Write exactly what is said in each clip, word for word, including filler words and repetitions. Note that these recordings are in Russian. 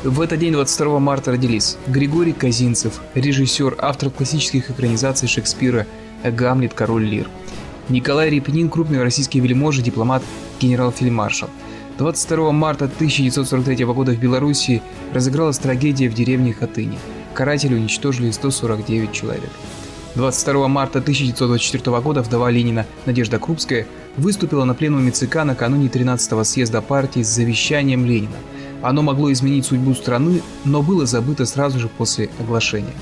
В этот день, двадцать второго марта, родились Григорий Казинцев, режиссер, автор классических экранизаций Шекспира «Гамлет. Король Лир». Николай Репнин, крупный российский вельможа, дипломат, генерал-фельдмаршал. двадцать второго марта тысяча девятьсот сорок третьего года в Белоруссии разыгралась трагедия в деревне Хатыни. Каратели уничтожили сто сорок девять человек. двадцать второго марта тысяча девятьсот двадцать четвёртого года вдова Ленина Надежда Крупская выступила на пленуме ЦК накануне тринадцатого съезда партии с завещанием Ленина. Оно могло изменить судьбу страны, но было забыто сразу же после оглашения.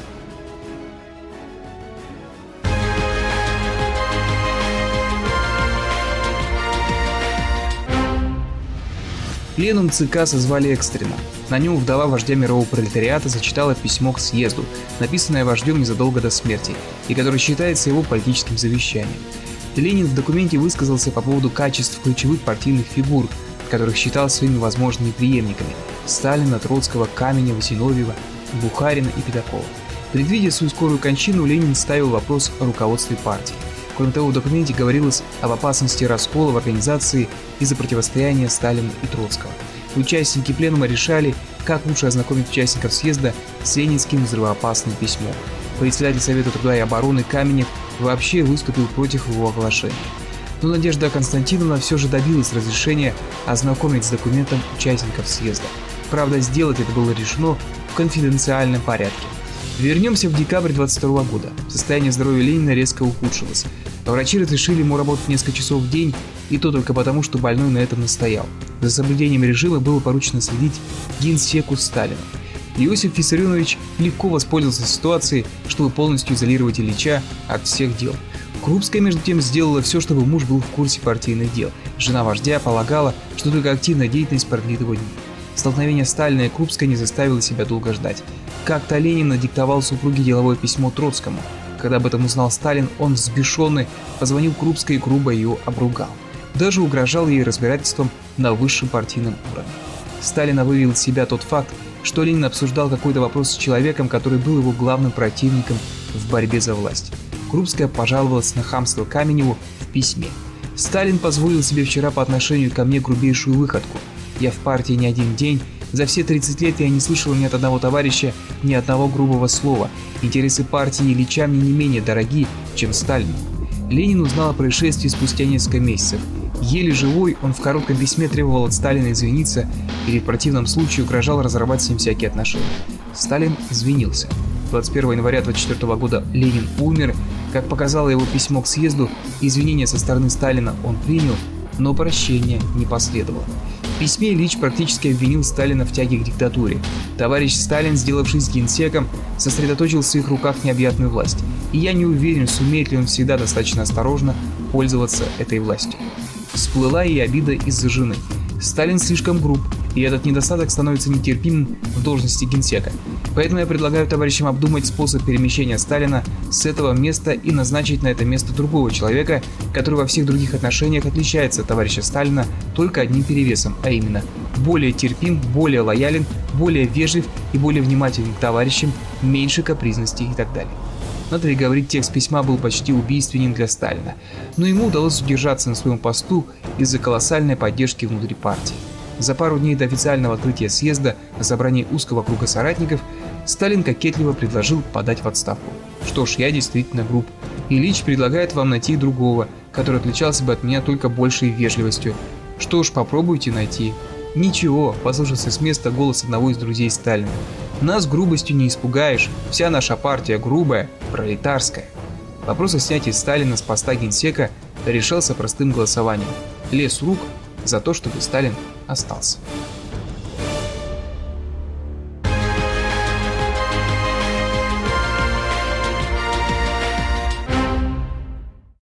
Пленум ЦК созвали экстренно. На нем вдова вождя мирового пролетариата зачитала письмо к съезду, написанное вождем незадолго до смерти, и которое считается его политическим завещанием. Ленин в документе высказался по поводу качеств ключевых партийных фигур, которых считал своими возможными преемниками – Сталина, Троцкого, Каменева, Зиновьева, Бухарина и Пятакова. Предвидя свою скорую кончину, Ленин ставил вопрос о руководстве партии. Кроме того, в документе говорилось об опасности раскола в организации из-за противостояния Сталина и Троцкого. Участники пленума решали, как лучше ознакомить участников съезда с ленинским взрывоопасным письмом. Председатель Совета труда и обороны Каменев вообще выступил против его оглашения. Но Надежда Константиновна все же добилась разрешения ознакомить с документом участников съезда. Правда, сделать это было решено в конфиденциальном порядке. Вернемся в декабрь двадцать второго года. Состояние здоровья Ленина резко ухудшилось. Врачи разрешили ему работать несколько часов в день, и то только потому, что больной на этом настоял. За соблюдением режима было поручено следить генсеку Сталина. Иосиф Виссарионович легко воспользовался ситуацией, чтобы полностью изолировать Ильича от всех дел. Крупская, между тем, сделала все, чтобы муж был в курсе партийных дел. Жена вождя полагала, что только активная деятельность продлит его дни. Столкновение Сталина и Крупской не заставило себя долго ждать. Как-то Ленин надиктовал супруге деловое письмо Троцкому. Когда об этом узнал Сталин, он взбешенный позвонил Крупской и грубо ее обругал. Даже угрожал ей разбирательством на высшем партийном уровне. Сталина вывел из себя тот факт, что Ленин обсуждал какой-то вопрос с человеком, который был его главным противником в борьбе за власть. Крупская пожаловалась на хамство Каменеву в письме. Сталин позволил себе вчера по отношению ко мне грубейшую выходку. Я в партии не один день. За все тридцать лет я не слышал ни от одного товарища ни одного грубого слова. Интересы партии Ильича мне не менее дороги, чем Сталину. Ленин узнал о происшествии спустя несколько месяцев. Еле живой, он в коротком письме требовал от Сталина извиниться или в противном случае угрожал разорвать с ним всякие отношения. Сталин извинился. двадцать первого января двадцать четвёртого года Ленин умер. Как показало его письмо к съезду, извинения со стороны Сталина он принял, но прощения не последовало. В письме Ильич практически обвинил Сталина в тяге к диктатуре. Товарищ Сталин, сделавшись генсеком, сосредоточил в своих руках необъятную власть. И я не уверен, сумеет ли он всегда достаточно осторожно пользоваться этой властью. Всплыла и обида из-за жены. Сталин слишком груб, и этот недостаток становится нетерпимым в должности генсека. Поэтому я предлагаю товарищам обдумать способ перемещения Сталина с этого места и назначить на это место другого человека, который во всех других отношениях отличается от товарища Сталина только одним перевесом, а именно более терпим, более лоялен, более вежлив и более внимателен к товарищам, меньше капризности и так далее. Надо ли говорить, текст письма был почти убийственен для Сталина, но ему удалось удержаться на своем посту из-за колоссальной поддержки внутри партии. За пару дней до официального открытия съезда на собрании узкого круга соратников Сталин кокетливо предложил подать в отставку. Что ж, я действительно груб. Ильич предлагает вам найти другого, который отличался бы от меня только большей вежливостью. Что ж, попробуйте найти. Ничего, послышался с места голос одного из друзей Сталина. Нас грубостью не испугаешь, вся наша партия грубая, пролетарская. Вопрос о снятии Сталина с поста генсека решался простым голосованием. Лез рук за то, чтобы Сталин остался.